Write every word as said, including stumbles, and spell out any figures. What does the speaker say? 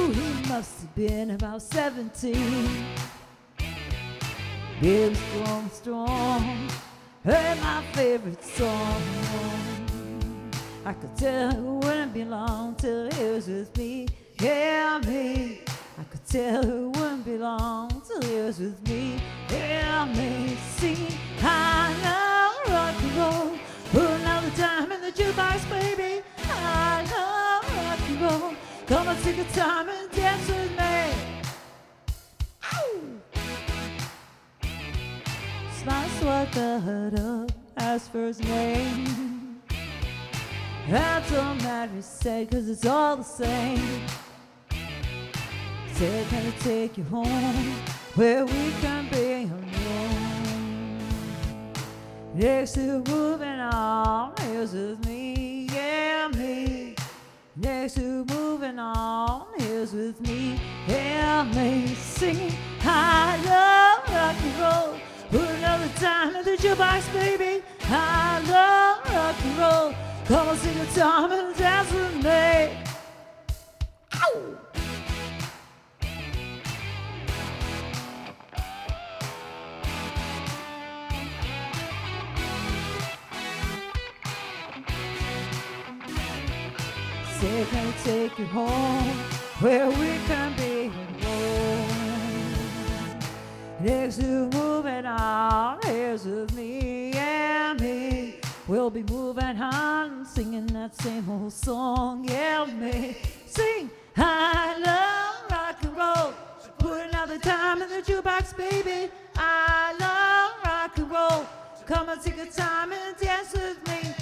he must have been about seventeen. Big, strong, strong, heard my favorite song. I could tell it wouldn't be long till he was with me, yeah, me. I could tell it wouldn't be long till he was with me, yeah, me. Sing, I love rock and roll, put another dime in the jukebox, baby. I love rock and roll, come and take a time and dance with me. Ow! Slice what the hood up as first name. That don't matter, said, cause it's all the same. Said, can I take you home where we can be alone? Next to moving on, here's with me, yeah, me. Next to moving on, here's with me, yeah, me. Singing, I love rock and roll. Put another time in the jukebox, baby. I love rock and roll. Come on, sing a time and dance with me. Ow! Say, can I take you home where we can be alone? Next to moving on, here's with me and me. We'll be moving on, singing that same old song, yeah, me. Sing, I love rock and roll. So put another time in the jukebox, baby. I love rock and roll. Come and take a time and dance with me.